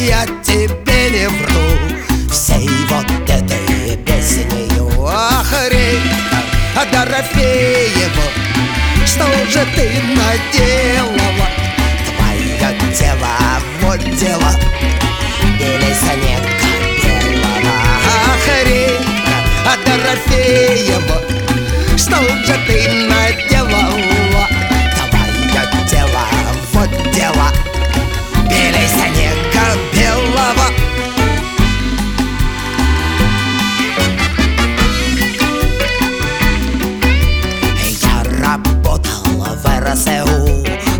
я тебе не вру всей вот этой песнею. Ах, Рита Дорофеева, что же ты наделала? Твое дело, вот дело, или снега белого. Ах, Рита Дорофеева, что же ты наделала? Твое дело, вот дело, или снега белого. РСУ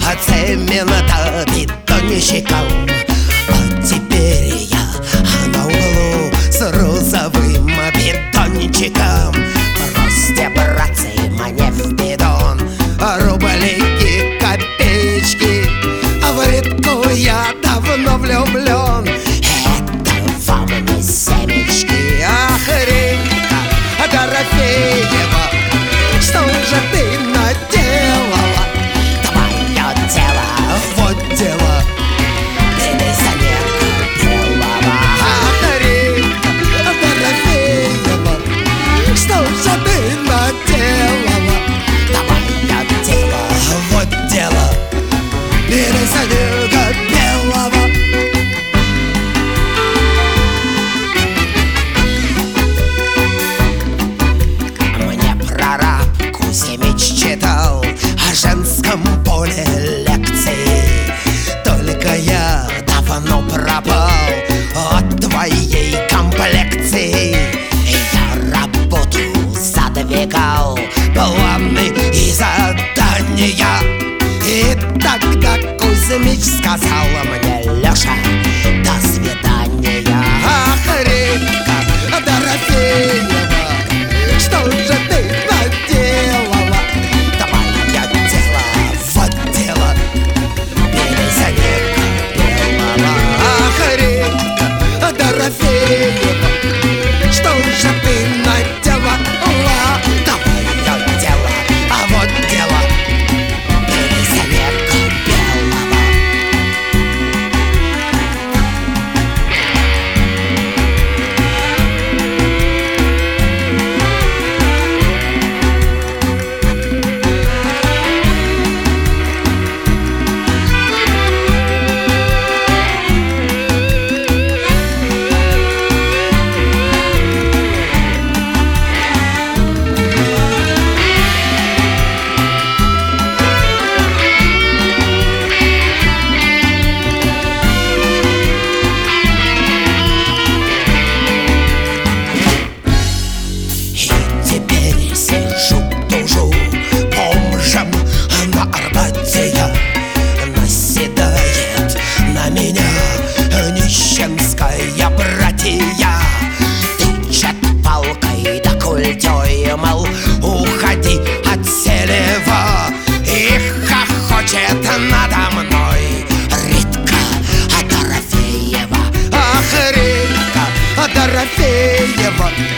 цементобетонщиком, а теперь я на углу с розовым бетончиком. Бросьте, братцы, мне в бидон рубли и копеечки, а в Ритку я давно влюблен. Это вам не семечки. Ах, Рита Дорофеева, что же ты наделала? Вот дело, или снега белого. Ах, Рита Дорофеева, что же ты наделала? Твое дело, вот дело, или снега белого. Мне прораб Кузьмич читал о женском поле лекции. Только я давно пропал от твоей комплекции. Я работу задвигал, планы и задания. И тогда Кузьмич сказал мне: Леша, до свидания. Ах, Рита Дорофеева, что же ты наделала? Твое дело, вот дело, или снега белого. Ах, Рита Дорофеева, что же ты наделала? Твое дело, а вот дело, или снега белого. Сижу, тужу бомжем на Арбате я. Наседает на меня нищенская братья. Тычет палкой да культей, мол, уходи от селева. И хохочет надо мной Ритка Дорофеева. Ах, Ритка Дорофеева,